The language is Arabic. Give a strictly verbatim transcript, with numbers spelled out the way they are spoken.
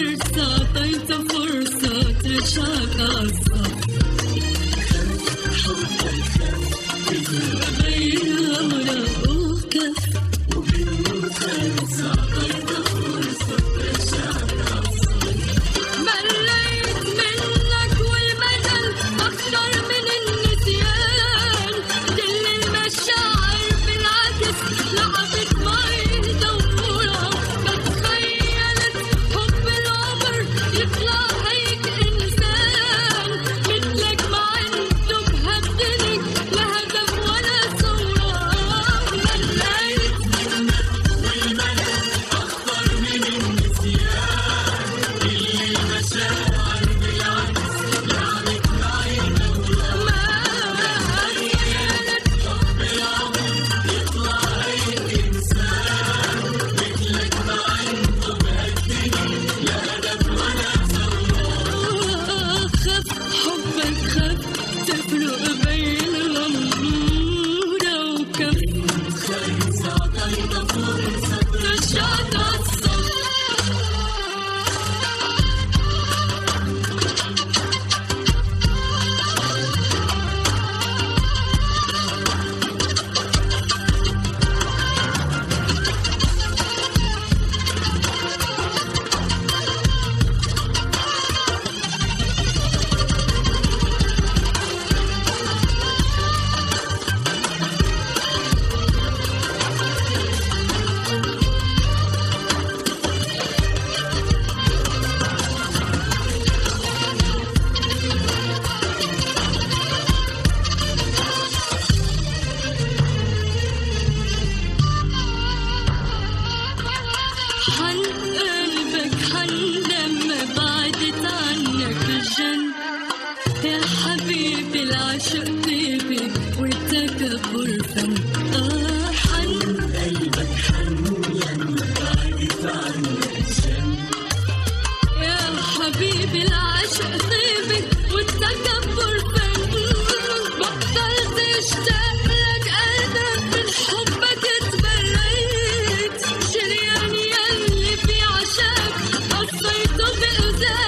فرصة أعطيت فرصة ترجعك عالصف. بين أوراق وكف وبالمخالصة أعطيت فرصة ترجعك عالصف. مليت منك والمدل أكتر من النسيان. كل المشاعر بالعكس لعبت معي دورة. بتخيلت حب العمر يطلع هيك إنسان مثلك ما عنده بهالدنيا لا هدف ولا صورة. مليت والمدل أكتر من النسيان. كل المشاعر بالعكس لعبت معي دورة. تخيلت حب العمر يطلع هيك إنسان مثلك ما عنده بهالدنيا لا هدف ولا صورة. خف حبك خف تفرق بين الغمورة وكف. خلص أعطيت فرصة ترجعك عالصف. حن قلبك حن لما بعدت عنك الجن. يا حبيبي العشق طيبي والتكبر فن. آه حن قلبك حن لما بعدت عنك الجن. يا حبيبي العشق طيبي والتكبر فن. بطلت اشتاق لك قلبك من حبك تبريت. شريان يلي في عشاك قصيته بإزاز.